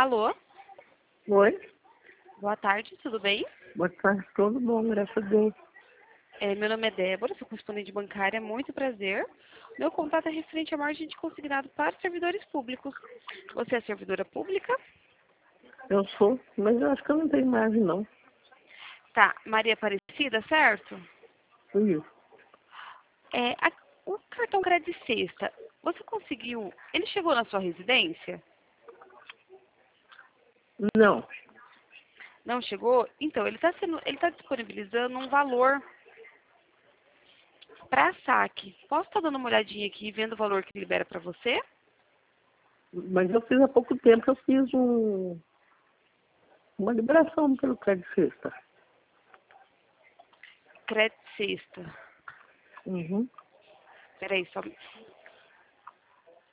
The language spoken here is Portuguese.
Alô? Oi, Boa tarde, tudo bem? boa tarde, tudo bom, graças a Deus. Meu nome é Débora, sou correspondente bancária, muito prazer. Meu contato é referente à margem de consignado para servidores públicos. Você é servidora pública? Eu sou, mas eu acho que eu não tenho imagem, não. Tá, Maria Aparecida, certo? Isso. O cartão crédito sexta, você conseguiu... Ele chegou na sua residência? Não, Não chegou? Então, ele está disponibilizando um valor para saque. Posso estar dando uma olhadinha aqui e vendo o valor que libera para você? mas eu fiz há pouco tempo, eu fiz uma liberação pelo crédito sexta. Crédito sexta. Uhum. Peraí, só...